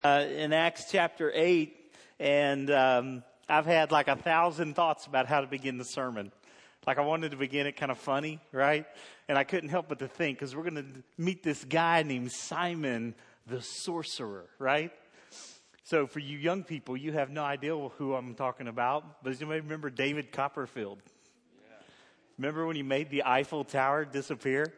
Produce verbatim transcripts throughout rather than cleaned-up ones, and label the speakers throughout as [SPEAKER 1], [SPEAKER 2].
[SPEAKER 1] Uh, in Acts chapter eight, and um, I've had like a thousand thoughts about how to begin the sermon. Like I wanted to begin it kind of funny, right? And I couldn't help but to think, because we're going to meet this guy named Simon the sorcerer, right? So for you young people, you have no idea who I'm talking about, but does anybody remember David Copperfield? Yeah. Remember when he made the Eiffel Tower disappear?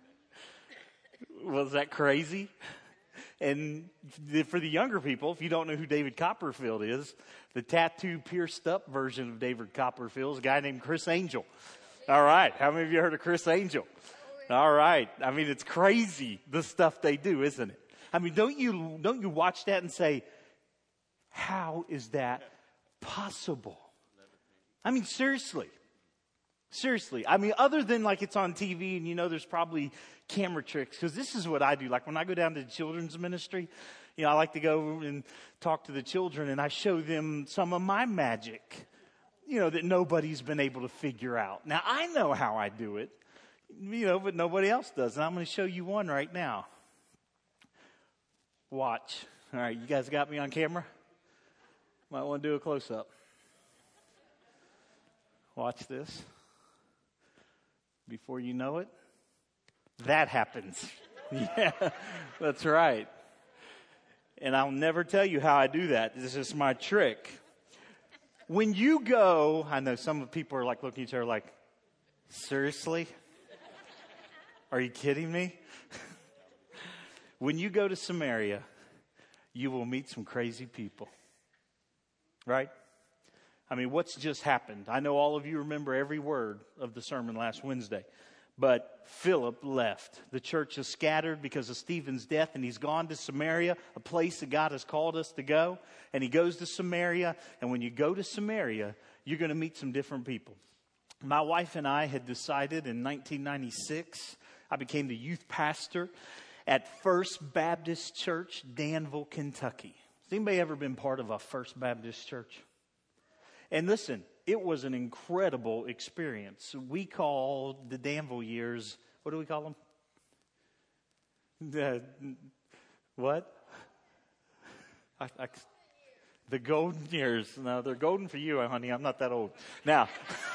[SPEAKER 1] Was that crazy? And for the younger people, if you don't know who David Copperfield is, the tattoo pierced up version of David Copperfield is a guy named Criss Angel. All right. How many of you heard of Criss Angel? All right. I mean, it's crazy, the stuff they do, isn't it? I mean, don't you, don't you watch that and say, how is that possible? I mean, seriously. Seriously. I mean, other than like it's on T V and you know there's probably camera tricks, because this is what I do. Like when I go down to the children's ministry, you know, I like to go and talk to the children and I show them some of my magic, you know, that nobody's been able to figure out. Now, I know how I do it, you know, but nobody else does. And I'm going to show you one right now. Watch. All right, you guys got me on camera? Might want to do a close-up. Watch this. Before you know it, that happens. Yeah, that's right. And I'll never tell you how I do that. This is my trick. When you go, I know some people are like looking at each other like, seriously? Are you kidding me? When you go to Samaria, you will meet some crazy people. Right? I mean, what's just happened? I know all of you remember every word of the sermon last Wednesday. But Philip left. The church is scattered because of Stephen's death, and he's gone to Samaria, a place that God has called us to go. And he goes to Samaria, and when you go to Samaria, you're going to meet some different people. My wife and I had decided in nineteen ninety-six, I became the youth pastor at First Baptist Church, Danville, Kentucky. Has anybody ever been part of a First Baptist church? And listen, it was an incredible experience. We call the Danville years, what do we call them? The, what? I, I, the golden years. No, they're golden for you, honey. I'm not that old. Now,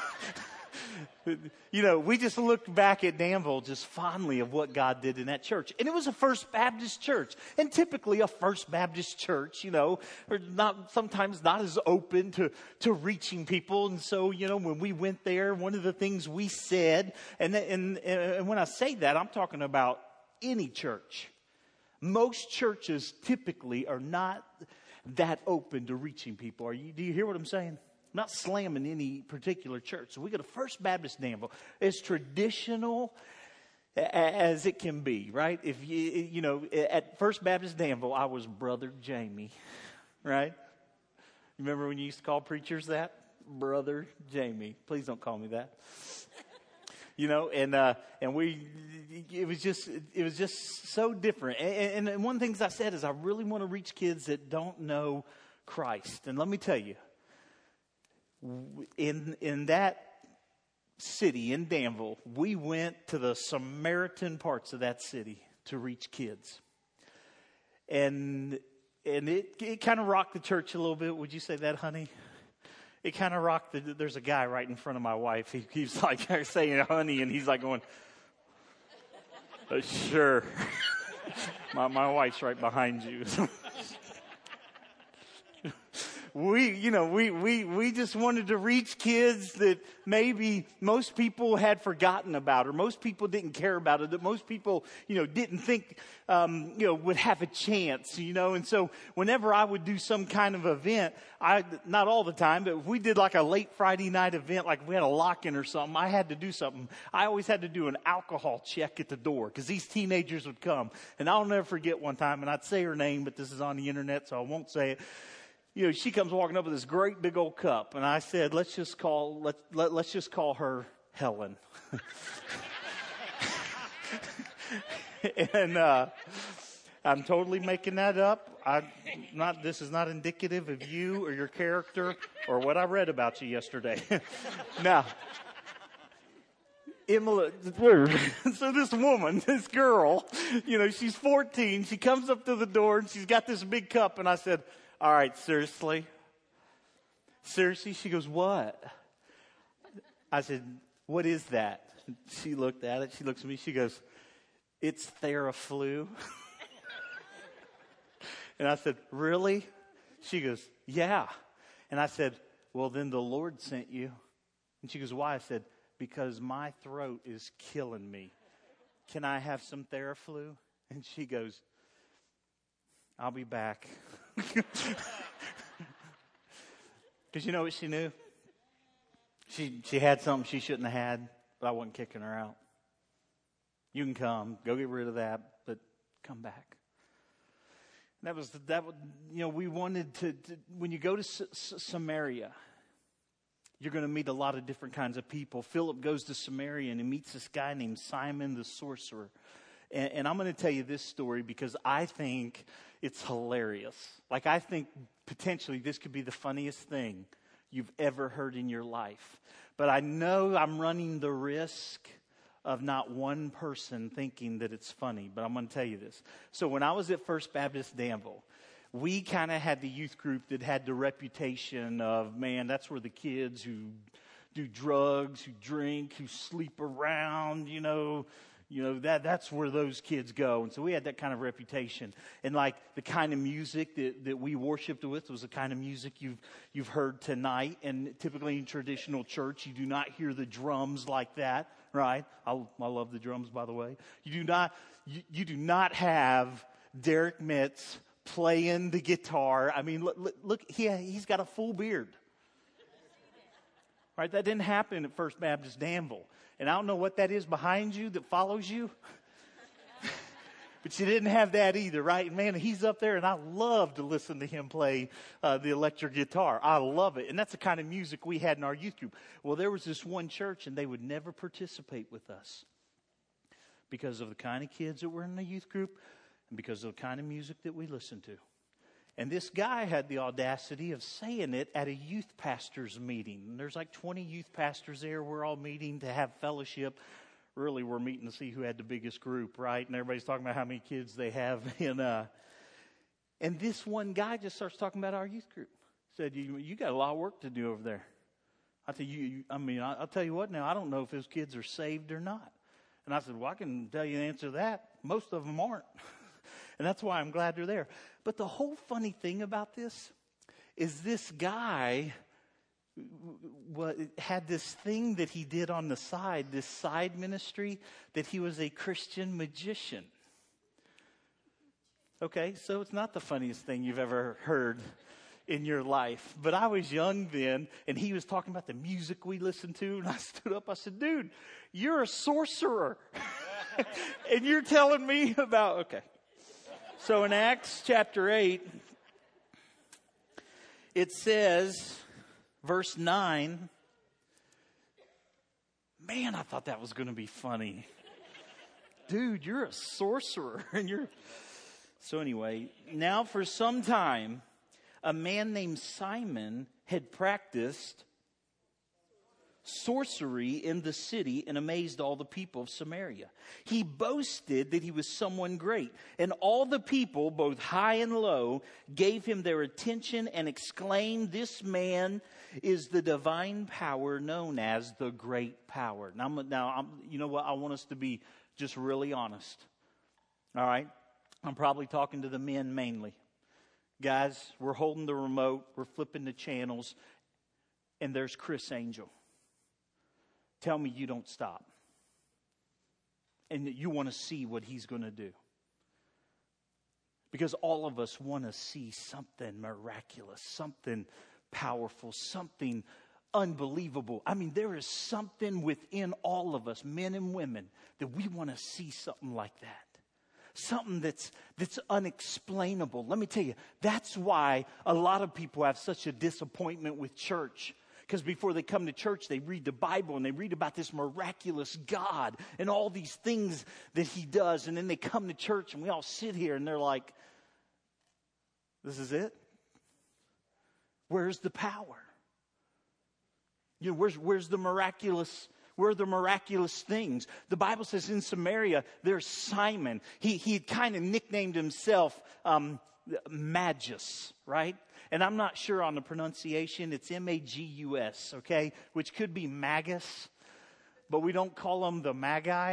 [SPEAKER 1] you know, we just looked back at Danville just fondly of what God did in that church. And it was a First Baptist church. And typically a First Baptist church, you know, are not sometimes not as open to, to reaching people. And so, you know, when we went there, one of the things we said, and, and, and when I say that, I'm talking about any church. Most churches typically are not that open to reaching people. Are you, do you hear what I'm saying? I'm not slamming any particular church. So we go to First Baptist Danville. As traditional as it can be, right? If you, you know, at First Baptist Danville, I was Brother Jamie, right? Remember when you used to call preachers that? Brother Jamie. Please don't call me that. You know, and uh, and we, it was just, it was just so different. And, and one of the things I said is I really want to reach kids that don't know Christ. And let me tell you, In in that city, in Danville, we went to the Samaritan parts of that city to reach kids. And and it, it kind of rocked the church a little bit. Would you say that, honey? It kind of rocked. The, there's a guy right in front of my wife. He, he's like saying honey, and he's like going, uh, sure. my, my wife's right behind you. We, you know, we, we, we just wanted to reach kids that maybe most people had forgotten about, or most people didn't care about it, that most people, you know, didn't think, um, you know, would have a chance, you know. And so whenever I would do some kind of event, I, not all the time, but if we did like a late Friday night event, like we had a lock-in or something, I had to do something. I always had to do an alcohol check at the door, because these teenagers would come. And I'll never forget one time, and I'd say her name, but this is on the internet, so I won't say it. You know, she comes walking up with this great big old cup, and I said, "Let's just call let, let let's just call her Helen." and uh, I'm totally making that up. I not this is not indicative of you or your character or what I read about you yesterday. Now, Emily, so this woman, this girl, you know, she's fourteen. She comes up to the door and she's got this big cup. And I said, all right, seriously? Seriously? She goes, what? I said, what is that? She looked at it. She looks at me. She goes, it's Theraflu. And I said, really? She goes, yeah. And I said, well, then the Lord sent you. And she goes, why? I said, because my throat is killing me. Can I have some Theraflu? And she goes, I'll be back. Because you know what she knew? She she had something she shouldn't have had, but I wasn't kicking her out. You can come, go get rid of that, but come back. That was the, that. You know, we wanted to, to when you go to S- S- Samaria, you're going to meet a lot of different kinds of people. Philip goes to Samaria and he meets this guy named Simon the sorcerer. And, and I'm going to tell you this story because I think it's hilarious. Like, I think potentially this could be the funniest thing you've ever heard in your life. But I know I'm running the risk of not one person thinking that it's funny. But I'm going to tell you this. So when I was at First Baptist Danville, we kind of had the youth group that had the reputation of, man, that's where the kids who do drugs, who drink, who sleep around, you know, you know, that that's where those kids go. And so we had that kind of reputation. And like the kind of music that, that we worshiped with was the kind of music you've you've heard tonight. And typically in traditional church, you do not hear the drums like that, right? I, I love the drums, by the way. You do not you, you do not have Derek Metz playing the guitar. I mean, look, look he, he's got a full beard. Right? That didn't happen at First Baptist Danville. And I don't know what that is behind you that follows you. But you didn't have that either, right? Man, he's up there, and I love to listen to him play uh, the electric guitar. I love it. And that's the kind of music we had in our youth group. Well, there was this one church, and they would never participate with us because of the kind of kids that were in the youth group and because of the kind of music that we listened to. And this guy had the audacity of saying it at a youth pastors meeting. And there's like twenty youth pastors there. We're all meeting to have fellowship. Really, we're meeting to see who had the biggest group, right? And everybody's talking about how many kids they have. In, uh, and this one guy just starts talking about our youth group. Said, you, you got a lot of work to do over there. I tell you, you I mean, I, I'll tell you what now, I don't know if those kids are saved or not. And I said, well, I can tell you the answer to that. Most of them aren't. And that's why I'm glad they're there. But the whole funny thing about this is this guy had this thing that he did on the side, this side ministry, that he was a Christian magician. Okay, so it's not the funniest thing you've ever heard in your life. But I was young then, and he was talking about the music we listened to, and I stood up, I said, dude, you're a sorcerer. And you're telling me about, okay. So in Acts chapter eight, it says, verse nine, man, I thought that was going to be funny. Dude, you're a sorcerer. And you're So anyway, now for some time, a man named Simon had practiced sorcery in the city and amazed all the people of Samaria. He boasted that he was someone great, and all the people, both high and low, gave him their attention and exclaimed, this man is the divine power known as the great power. Now, I'm, now I'm, you know what? I want us to be just really honest. All right? I'm probably talking to the men mainly. Guys, we're holding the remote, we're flipping the channels, and there's Chris Angel. Tell me you don't stop. And that you want to see what he's going to do. Because all of us want to see something miraculous, something powerful, something unbelievable. I mean, there is something within all of us, men and women, that we want to see something like that. Something that's that's unexplainable. Let me tell you, that's why a lot of people have such a disappointment with church. Because before they come to church, they read the Bible and they read about this miraculous God and all these things that he does. And then they come to church and we all sit here and they're like, this is it? Where's the power? You know, where's, where's the miraculous, were the miraculous things. The Bible says in Samaria, there's Simon. He, he had kind of nicknamed himself um, Magus, right? And I'm not sure on the pronunciation. It's M A G U S, okay? Which could be Magus, but we don't call them the Magi.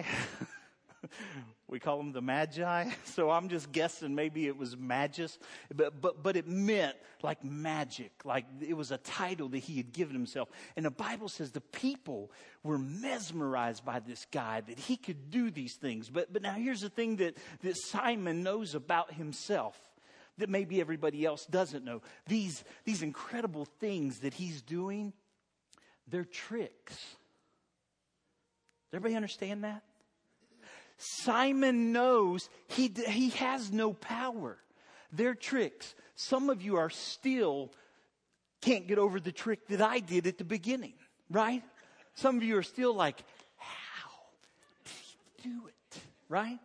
[SPEAKER 1] We call them the Magi. So I'm just guessing maybe it was Magus. But, but, but it meant like magic. Like it was a title that he had given himself. And the Bible says the people were mesmerized by this guy, that he could do these things. But, but now here's the thing that, that Simon knows about himself that maybe everybody else doesn't know. These, these incredible things that he's doing, they're tricks. Does everybody understand that? Simon knows he, he has no power. They're tricks. Some of you are still can't get over the trick that I did at the beginning, right? Some of you are still like, how did he do it, right?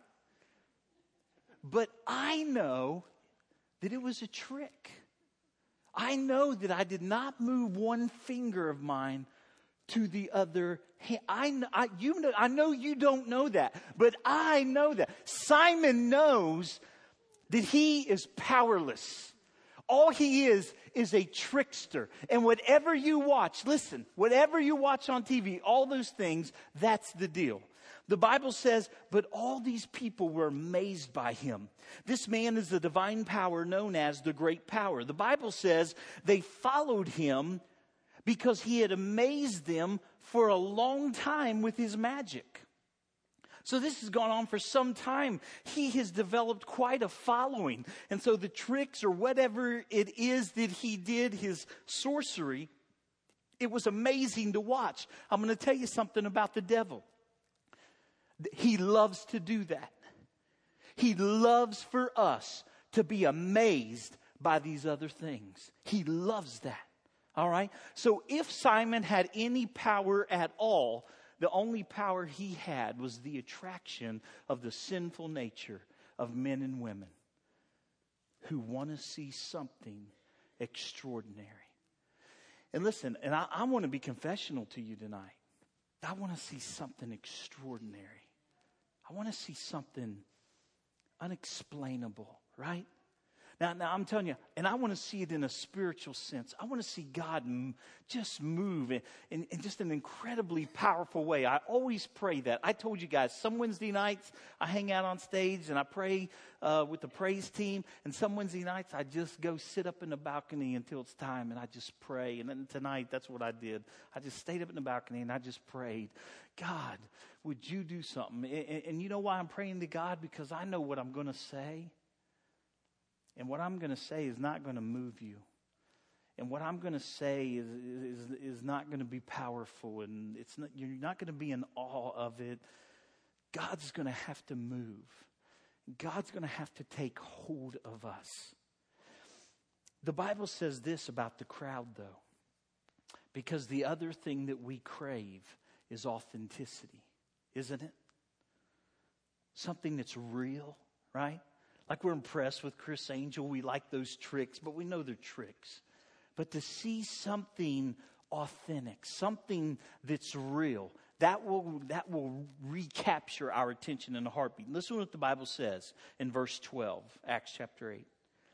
[SPEAKER 1] But I know that it was a trick. I know that I did not move one finger of mine to the other hand. I, I, you know, I know you don't know that, but I know that. Simon knows that he is powerless. All he is is a trickster. And whatever you watch, listen, whatever you watch on T V, all those things, that's the deal. The Bible says, but all these people were amazed by him. This man is the divine power known as the great power. The Bible says they followed him because he had amazed them for a long time with his magic. So this has gone on for some time. He has developed quite a following. And so the tricks or whatever it is that he did, his sorcery, it was amazing to watch. I'm going to tell you something about the devil. He loves to do that. He loves for us to be amazed by these other things. He loves that. All right? So if Simon had any power at all, the only power he had was the attraction of the sinful nature of men and women who want to see something extraordinary. And listen, and I, I want to be confessional to you tonight. I want to see something extraordinary. I want to see something unexplainable, right? Now, now I'm telling you, and I want to see it in a spiritual sense. I want to see God m- just move in, in, in just an incredibly powerful way. I always pray that. I told you guys, some Wednesday nights I hang out on stage and I pray uh, with the praise team. And some Wednesday nights I just go sit up in the balcony until it's time and I just pray. And then tonight, that's what I did. I just stayed up in the balcony and I just prayed. God, would you do something? And, and, and you know why I'm praying to God? Because I know what I'm going to say. And what I'm going to say is not going to move you. And what I'm going to say is, is, is not going to be powerful. And it's not, you're not going to be in awe of it. God's going to have to move. God's going to have to take hold of us. The Bible says this about the crowd, though. Because the other thing that we crave is authenticity, isn't it? Something that's real, right? Like we're impressed with Chris Angel. We like those tricks, but we know they're tricks. But to see something authentic, something that's real, that will, that will recapture our attention in a heartbeat. Listen to what the Bible says in verse twelve, Acts chapter eight.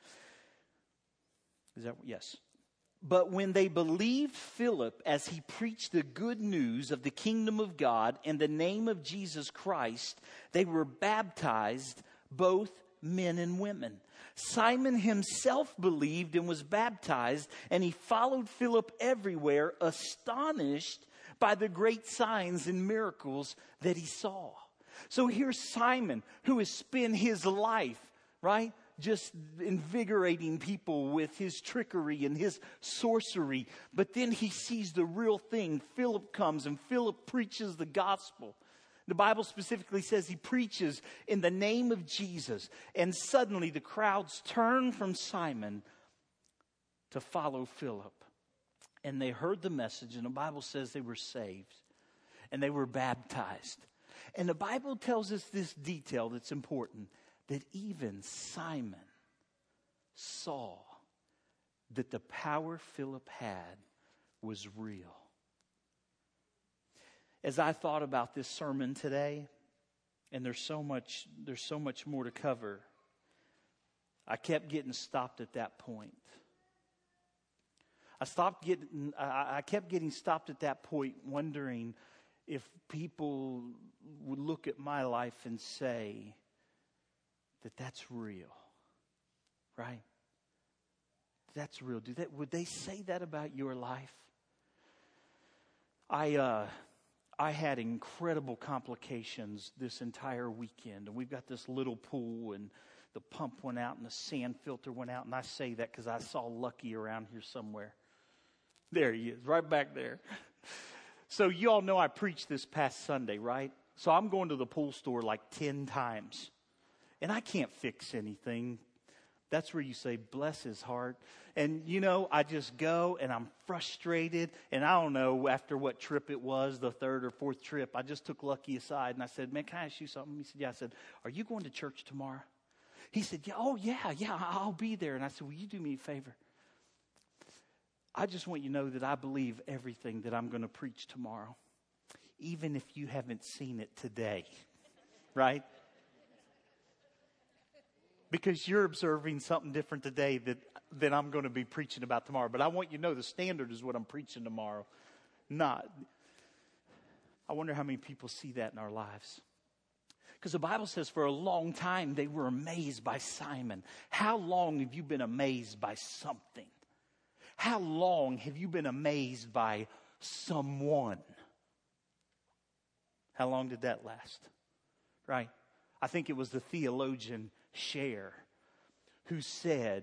[SPEAKER 1] Is that, yes. But when they believed Philip as he preached the good news of the kingdom of God in the name of Jesus Christ, they were baptized, both men and women. Simon himself believed and was baptized, and he followed Philip everywhere, astonished by the great signs and miracles that he saw. So here's Simon, who has spent his life, right, just invigorating people with his trickery and his sorcery. But then he sees the real thing. Philip comes and Philip preaches the gospel. The Bible specifically says he preaches in the name of Jesus. And suddenly the crowds turn from Simon to follow Philip. And they heard the message, and the Bible says they were saved. And they were baptized. And the Bible tells us this detail that's important, that even Simon saw that the power Philip had was real. as I thought about this sermon today, and there's so much, there's so much more to cover, I kept getting stopped at that point. I stopped getting, I, I kept getting stopped at that point, wondering if people would look at my life and say that that's real, right? That's real. Do that? Would they say that about your life? I uh, I had incredible complications this entire weekend, and we've got this little pool, and the pump went out, and the sand filter went out, and I say that because I saw Lucky around here somewhere. There he is, right back there. So you all know I preached this past Sunday, right? So I'm going to the pool store like ten times, and I can't fix anything. That's where you say, bless his heart. And, you know, I just go and I'm frustrated. And I don't know after what trip it was, the third or fourth trip, I just took Lucky aside and I said, man, can I ask you something? He said, yeah. I said, are you going to church tomorrow? He said, yeah, oh, yeah, yeah, I'll be there. And I said, will you do me a favor? I just want you to know that I believe everything that I'm going to preach tomorrow, even if you haven't seen it today, right? Because you're observing something different today that, that I'm going to be preaching about tomorrow. But I want you to know the standard is what I'm preaching tomorrow. Not. I wonder how many people see that in our lives. Because the Bible says for a long time they were amazed by Simon. How long have you been amazed by something? How long have you been amazed by someone? How long did that last? Right? I think it was the theologian Cher who said,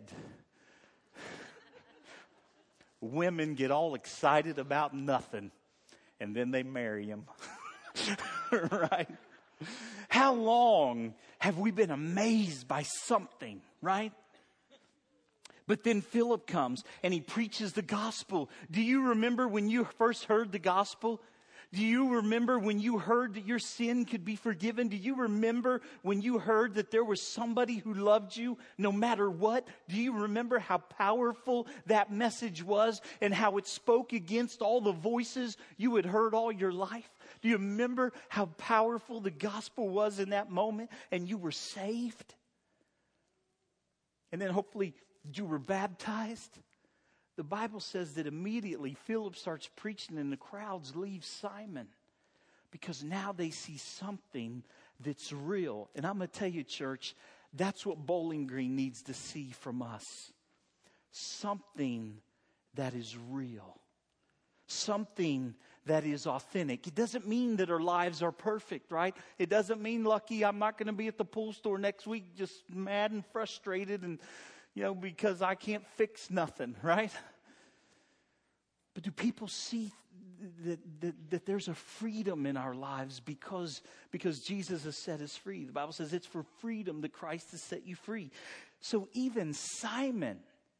[SPEAKER 1] women get all excited about nothing and then they marry him. Right? How long have we been amazed by something, right? But then Philip comes and he preaches the gospel. Do you remember when you first heard the gospel? Do you remember when you heard that your sin could be forgiven? Do you remember when you heard that there was somebody who loved you no matter what? Do you remember how powerful that message was and how it spoke against all the voices you had heard all your life? Do you remember how powerful the gospel was in that moment and you were saved? And then hopefully you were baptized. The Bible says that immediately Philip starts preaching and the crowds leave Simon because now they see something that's real. And I'm going to tell you, church, that's what Bowling Green needs to see from us. Something that is real. Something that is authentic. It doesn't mean that our lives are perfect, right? It doesn't mean, Lucky, I'm not going to be at the pool store next week just mad and frustrated and you know, because I can't fix nothing, right? But do people see that, that, that there's a freedom in our lives because, because Jesus has set us free? The Bible says it's for freedom that Christ has set you free. So even Simon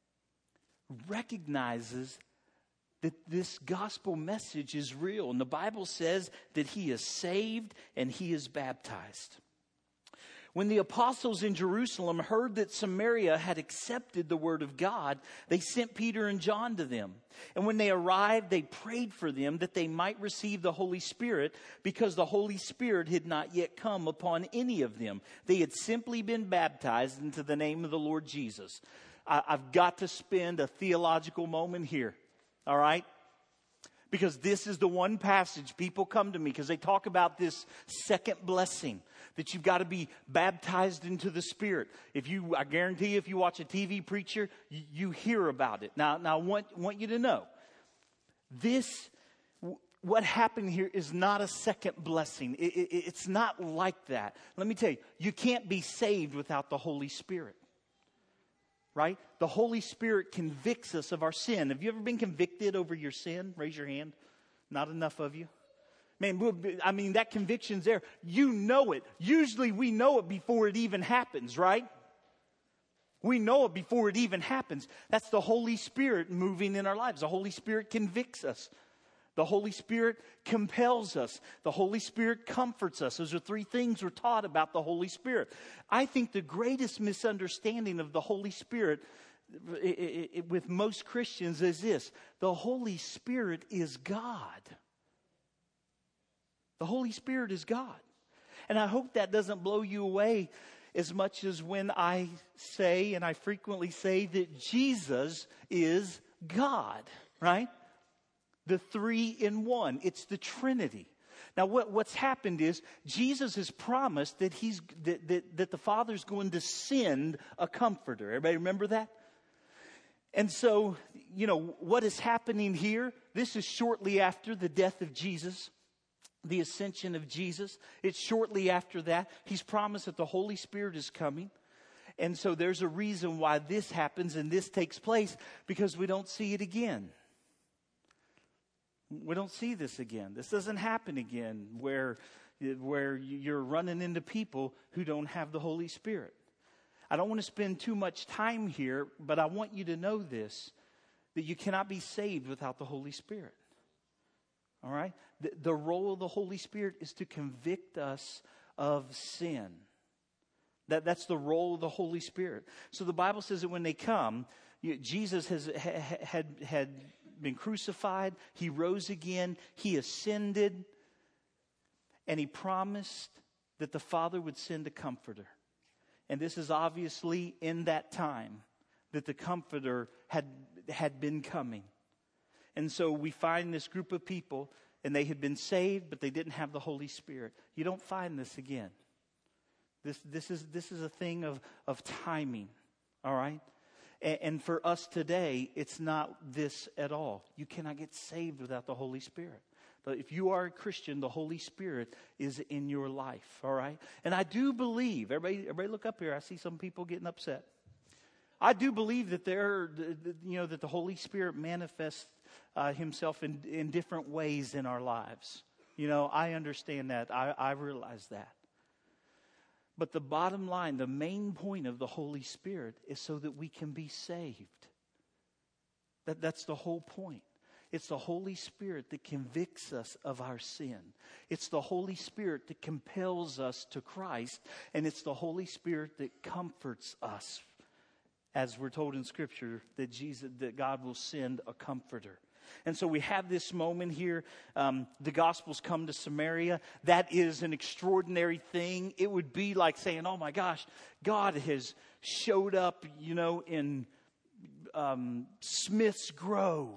[SPEAKER 1] recognizes that this gospel message is real. And the Bible says that he is saved and he is baptized. When the apostles in Jerusalem heard that Samaria had accepted the word of God, they sent Peter and John to them. And when they arrived, they prayed for them that they might receive the Holy Spirit because the Holy Spirit had not yet come upon any of them. They had simply been baptized into the name of the Lord Jesus. I, I've got to spend a theological moment here, all right? Because this is the one passage people come to me because they talk about this second blessing. That you've got to be baptized into the Spirit. If you, I guarantee you, if you watch a T V preacher, you, you hear about it. Now, now I want, want you to know, this, what happened here is not a second blessing. It, it, it's not like that. Let me tell you, you can't be saved without the Holy Spirit. Right? The Holy Spirit convicts us of our sin. Have you ever been convicted over your sin? Raise your hand. Not enough of you. Man, I mean, that conviction's there. You know it. Usually we know it before it even happens, right? We know it before it even happens. That's the Holy Spirit moving in our lives. The Holy Spirit convicts us. The Holy Spirit compels us. The Holy Spirit comforts us. Those are three things we're taught about the Holy Spirit. I think the greatest misunderstanding of the Holy Spirit it, it, it, with most Christians is this. The Holy Spirit is God. The Holy Spirit is God. And I hope that doesn't blow you away as much as when I say, and I frequently say, that Jesus is God, right? The three in one. It's the Trinity. Now, what, what's happened is Jesus has promised that he's that, that, that the Father's going to send a comforter. Everybody remember that? And so, you know, what is happening here? This is shortly after the death of Jesus, the ascension of Jesus. It's shortly after that. He's promised that the Holy Spirit is coming. And so there's a reason why this happens and this takes place, because we don't see it again. We don't see this again. This doesn't happen again where, where you're running into people who don't have the Holy Spirit. I don't want to spend too much time here, but I want you to know this, that you cannot be saved without the Holy Spirit. All right? The, the role of the Holy Spirit is to convict us of sin. That, that's the role of the Holy Spirit. So the Bible says that when they come, you, Jesus has ha, had had been crucified. He rose again. He ascended. And he promised that the Father would send a comforter. And this is obviously in that time that the comforter had, had been coming. And so we find this group of people, and they had been saved, but they didn't have the Holy Spirit. You don't find this again. This, this is, this is a thing of, of timing, all right? And, and for us today, it's not this at all. You cannot get saved without the Holy Spirit. But if you are a Christian, the Holy Spirit is in your life, all right? And I do believe, everybody, everybody look up here. I see some people getting upset. I do believe that there, you know, that the Holy Spirit manifests uh, himself in, in different ways in our lives. You know, I understand that. I, I realize that. But the bottom line, the main point of the Holy Spirit is so that we can be saved. That, that's the whole point. It's the Holy Spirit that convicts us of our sin. It's the Holy Spirit that compels us to Christ. And it's the Holy Spirit that comforts us. As we're told in Scripture, that Jesus, that God will send a comforter. And so we have this moment here. Um, the Gospels come to Samaria. That is an extraordinary thing. It would be like saying, oh my gosh, God has showed up, you know, in um, Smith's Grove.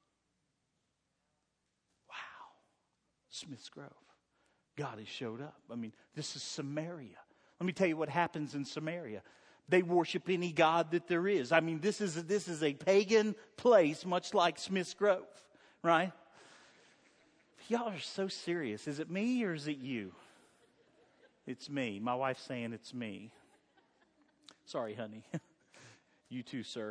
[SPEAKER 1] Smith's Grove. God has showed up. I mean, this is Samaria. Let me tell you what happens in Samaria. They worship any god that there is. I mean, this is a, this is a pagan place, much like Smith's Grove, right? Y'all are so serious. Is it me or is it you? It's me. My wife's saying it's me. Sorry, honey. You too, sir.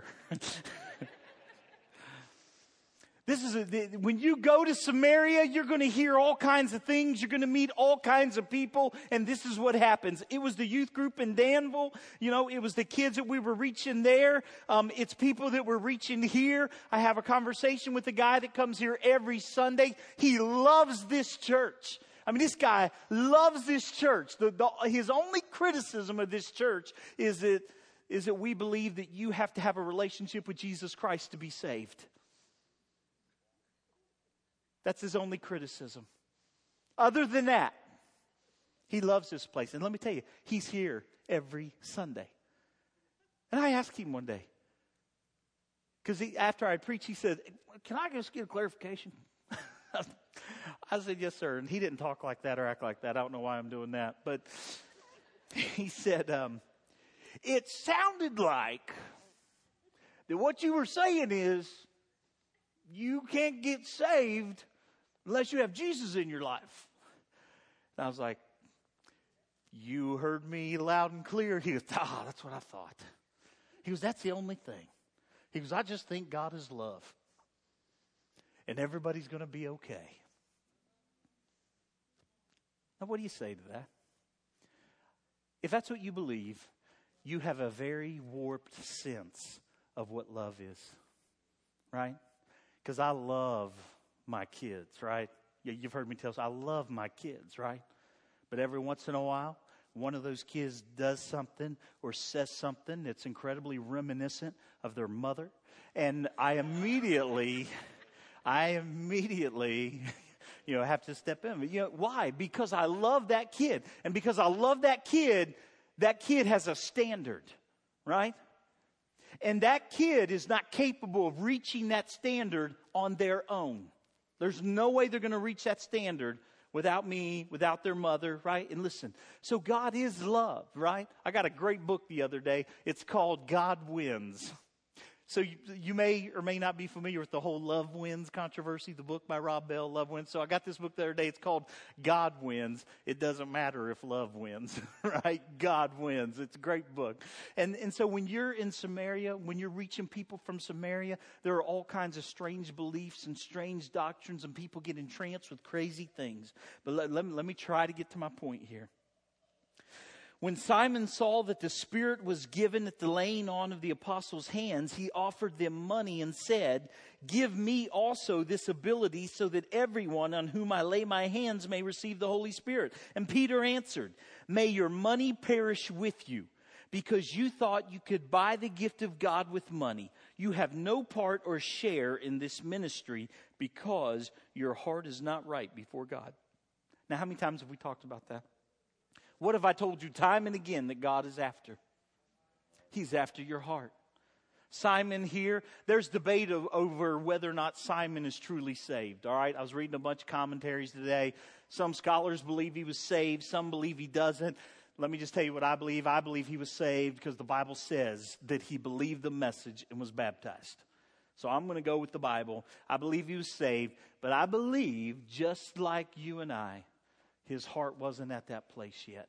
[SPEAKER 1] This is a, when you go to Samaria, you're going to hear all kinds of things. You're going to meet all kinds of people. And this is what happens. It was the youth group in Danville. You know, it was the kids that we were reaching there. Um, it's people that we're reaching here. I have a conversation with a guy that comes here every Sunday. He loves this church. I mean, this guy loves this church. The, the, his only criticism of this church is that, is that we believe that you have to have a relationship with Jesus Christ to be saved. That's his only criticism. Other than that, he loves this place. And let me tell you, he's here every Sunday. And I asked him one day, because after I preached, he said, can I just get a clarification? I said, yes, sir. And he didn't talk like that or act like that. I don't know why I'm doing that. But he said, um, it sounded like that what you were saying is you can't get saved unless you have Jesus in your life. And I was like, you heard me loud and clear. He goes, ah, that's what I thought. He goes, that's the only thing. He goes, I just think God is love. And everybody's going to be okay. Now, what do you say to that? If that's what you believe, you have a very warped sense of what love is. Right? Because I love my kids, right? You've heard me tell us, I love my kids, right? But every once in a while, one of those kids does something or says something that's incredibly reminiscent of their mother. And I immediately, I immediately you know, have to step in. But, you know, why? Because I love that kid. And because I love that kid, that kid has a standard, right? And that kid is not capable of reaching that standard on their own. There's no way they're going to reach that standard without me, without their mother, right? And listen, so God is love, right? I got a great book the other day. It's called God Wins. So you, you may or may not be familiar with the whole Love Wins controversy, the book by Rob Bell, Love Wins. So I got this book the other day. It's called God Wins. It doesn't matter if love wins, right? God wins. It's a great book. And, and so when you're in Samaria, when you're reaching people from Samaria, there are all kinds of strange beliefs and strange doctrines, and people get entranced with crazy things. But let, let, me, let me try to get to my point here. When Simon saw that the Spirit was given at the laying on of the apostles' hands, he offered them money and said, "Give me also this ability so that everyone on whom I lay my hands may receive the Holy Spirit." And Peter answered, "May your money perish with you, because you thought you could buy the gift of God with money. You have no part or share in this ministry because your heart is not right before God." Now, how many times have we talked about that? What have I told you time and again that God is after? He's after your heart. Simon here, there's debate over whether or not Simon is truly saved. All right, I was reading a bunch of commentaries today. Some scholars believe he was saved. Some believe he doesn't. Let me just tell you what I believe. I believe he was saved because the Bible says that he believed the message and was baptized. So I'm going to go with the Bible. I believe he was saved, but I believe, just like you and I, his heart wasn't at that place yet.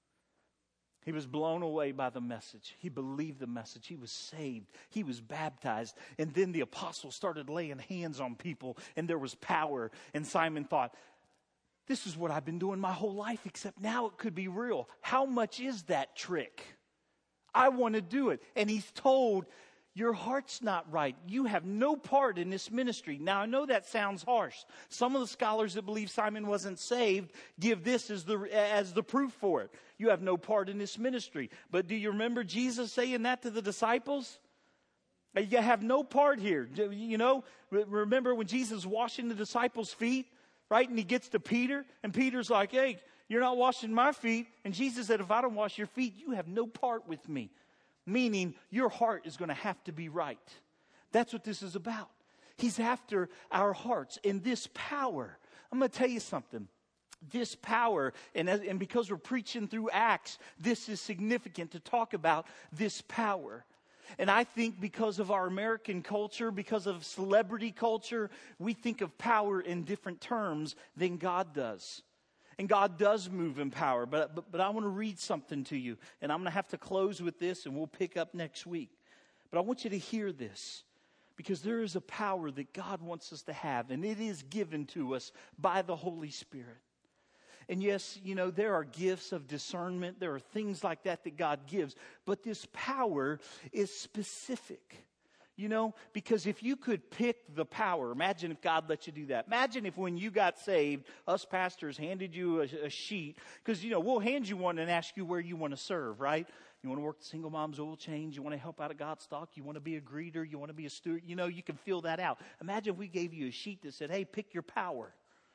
[SPEAKER 1] He was blown away by the message. He believed the message. He was saved. He was baptized. And then the apostles started laying hands on people, and there was power. And Simon thought, this is what I've been doing my whole life, except now it could be real. How much is that trick? I want to do it. And he's told, your heart's not right. You have no part in this ministry. Now, I know that sounds harsh. Some of the scholars that believe Simon wasn't saved give this as the, as the proof for it. You have no part in this ministry. But do you remember Jesus saying that to the disciples? You have no part here. You know, remember when Jesus was washing the disciples' feet, right? And he gets to Peter, and Peter's like, hey, you're not washing my feet. And Jesus said, if I don't wash your feet, you have no part with me. Meaning your heart is going to have to be right. That's what this is about. He's after our hearts. And this power, I'm going to tell you something. This power, and, as, and because we're preaching through Acts, this is significant to talk about this power. And I think because of our American culture, because of celebrity culture, we think of power in different terms than God does. And God does move in power. But, but, but I want to read something to you. And I'm going to have to close with this, and we'll pick up next week. But I want you to hear this. Because there is a power that God wants us to have. And it is given to us by the Holy Spirit. And yes, you know, there are gifts of discernment. There are things like that that God gives. But this power is specific. You know, because if you could pick the power, imagine if God let you do that. Imagine if when you got saved, us pastors handed you a, a sheet. Because, you know, we'll hand you one and ask you where you want to serve, right? You want to work the single mom's oil change. You want to help out at God's stock. You want to be a greeter. You want to be a steward. You know, you can fill that out. Imagine if we gave you a sheet that said, hey, pick your power.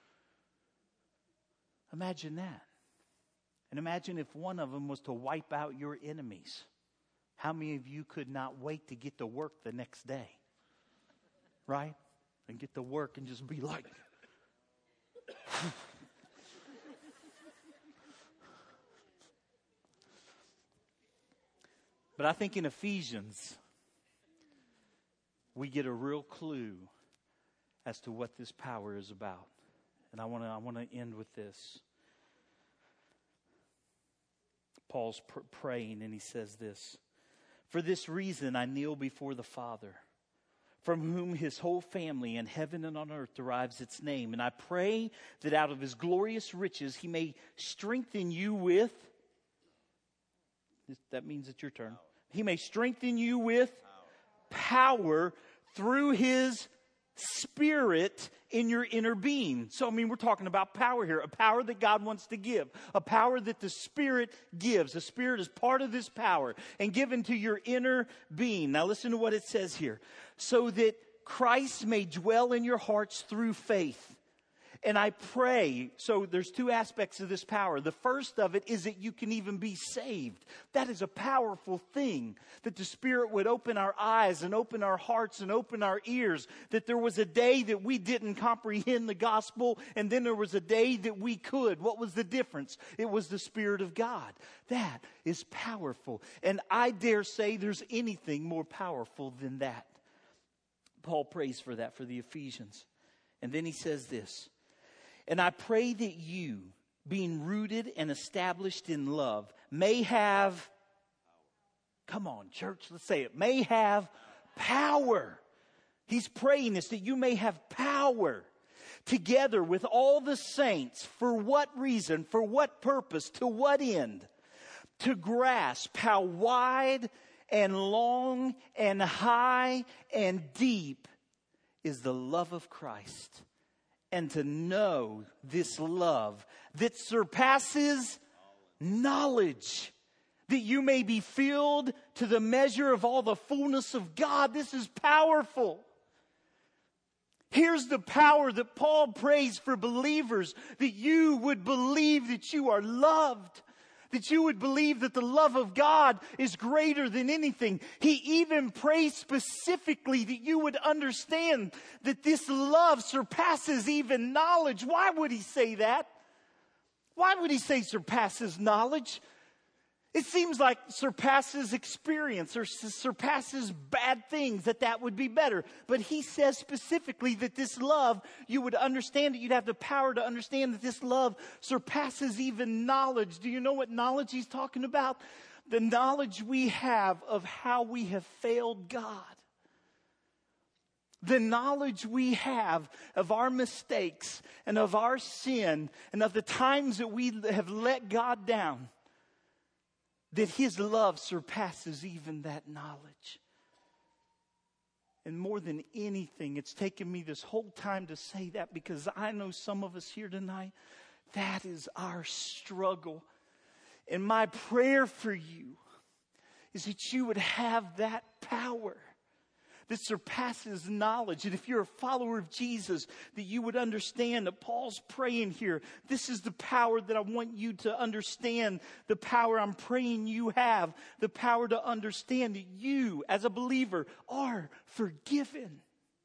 [SPEAKER 1] Imagine that. And imagine if one of them was to wipe out your enemies. How many of you could not wait to get to work the next day? Right? And get to work and just be like... But I think in Ephesians, we get a real clue as to what this power is about. And I want to I want to end with this. Paul's pr- praying and he says this. For this reason I kneel before the Father, from whom his whole family in heaven and on earth derives its name. And I pray that out of his glorious riches he may strengthen you with... That means it's your turn. He may strengthen you with power through his Spirit in your inner being. So, I mean, we're talking about power here. A power that God wants to give. A power that the Spirit gives. The Spirit is part of this power and given to your inner being. Now, listen to what it says here. So that Christ may dwell in your hearts through faith. And I pray, so there's two aspects of this power. The first of it is that you can even be saved. That is a powerful thing, that the Spirit would open our eyes and open our hearts and open our ears, that there was a day that we didn't comprehend the gospel, and then there was a day that we could. What was the difference? It was the Spirit of God. That is powerful. And I dare say there's anything more powerful than that. Paul prays for that for the Ephesians. And then he says this, and I pray that you, being rooted and established in love, may have, come on, church, let's say it, may have power. He's praying this, that you may have power together with all the saints. For what reason? For what purpose? To what end? To grasp how wide and long and high and deep is the love of Christ. And to know this love that surpasses knowledge, that you may be filled to the measure of all the fullness of God. This is powerful. Here's the power that Paul prays for believers, that you would believe that you are loved. That you would believe that the love of God is greater than anything. He even prays specifically that you would understand that this love surpasses even knowledge. Why would he say that? Why would he say surpasses knowledge? It seems like surpasses experience or surpasses bad things, that that would be better. But he says specifically that this love, you would understand it. You'd have the power to understand that this love surpasses even knowledge. Do you know what knowledge he's talking about? The knowledge we have of how we have failed God. The knowledge we have of our mistakes and of our sin and of the times that we have let God down. That his love surpasses even that knowledge. And more than anything, it's taken me this whole time to say that, because I know some of us here tonight, that is our struggle. And my prayer for you is that you would have that power that surpasses knowledge. And if you're a follower of Jesus, that you would understand that Paul's praying here. This is the power that I want you to understand. The power I'm praying you have. The power to understand that you, as a believer, are forgiven.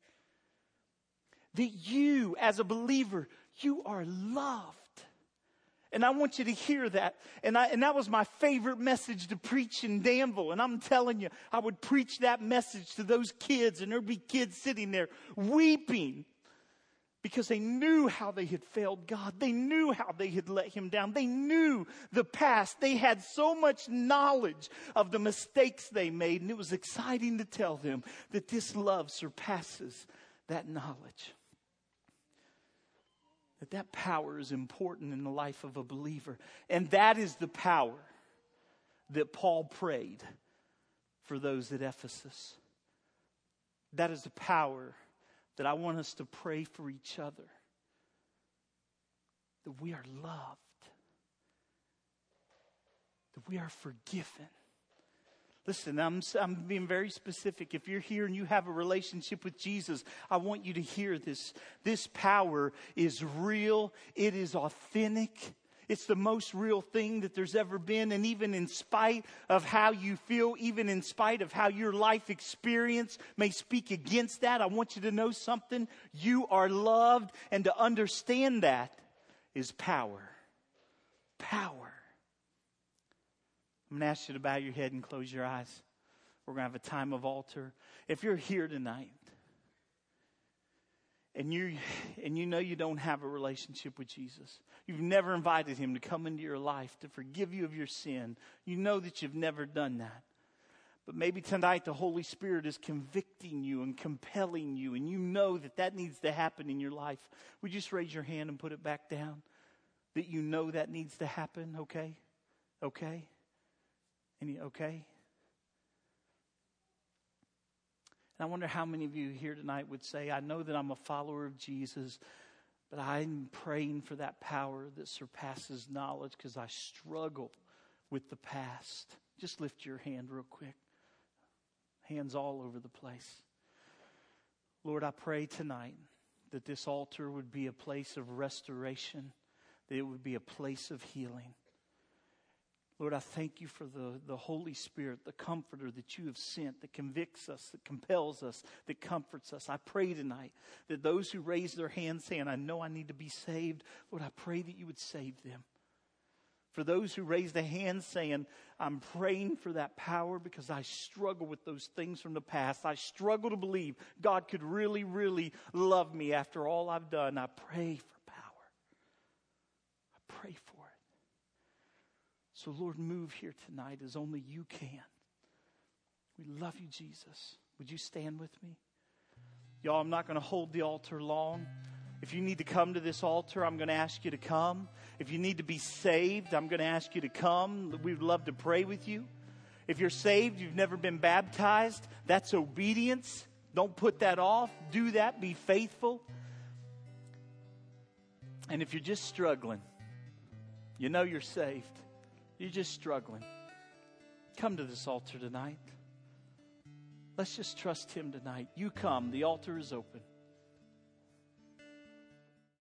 [SPEAKER 1] That you, as a believer, you are loved. And I want you to hear that. And I, and that was my favorite message to preach in Danville. And I'm telling you, I would preach that message to those kids, and there'd be kids sitting there weeping because they knew how they had failed God. They knew how they had let him down. They knew the past. They had so much knowledge of the mistakes they made. And it was exciting to tell them that this love surpasses that knowledge. That that power is important in the life of a believer. And that is the power that Paul prayed for those at Ephesus. That is the power that I want us to pray for each other. That we are loved. That we are forgiven. Listen, I'm, I'm being very specific. If you're here and you have a relationship with Jesus, I want you to hear this. This power is real. It is authentic. It's the most real thing that there's ever been. And even in spite of how you feel, even in spite of how your life experience may speak against that, I want you to know something. You are loved. And to understand that is power. Power. I'm going to ask you to bow your head and close your eyes. We're going to have a time of altar. If you're here tonight and you and you know you don't have a relationship with Jesus, you've never invited him to come into your life to forgive you of your sin, you know that you've never done that. But maybe tonight the Holy Spirit is convicting you and compelling you, and you know that that needs to happen in your life. Would you just raise your hand and put it back down? That you know that needs to happen, okay? Okay? Any, okay? And I wonder how many of you here tonight would say, I know that I'm a follower of Jesus, but I'm praying for that power that surpasses knowledge because I struggle with the past. Just lift your hand real quick. Hands all over the place. Lord, I pray tonight that this altar would be a place of restoration, that it would be a place of healing. Lord, I thank you for the, the Holy Spirit, the comforter that you have sent, that convicts us, that compels us, that comforts us. I pray tonight that those who raise their hands saying, I know I need to be saved, Lord, I pray that you would save them. For those who raise their hands saying, I'm praying for that power because I struggle with those things from the past. I struggle to believe God could really, really love me after all I've done. I pray for power. I pray for it. So, Lord, move here tonight as only you can. We love you, Jesus. Would you stand with me? Y'all, I'm not going to hold the altar long. If you need to come to this altar, I'm going to ask you to come. If you need to be saved, I'm going to ask you to come. We'd love to pray with you. If you're saved, you've never been baptized, that's obedience. Don't put that off. Do that. Be faithful. And if you're just struggling, you know you're saved. You're just struggling. Come to this altar tonight. Let's just trust him tonight. You come. The altar is open.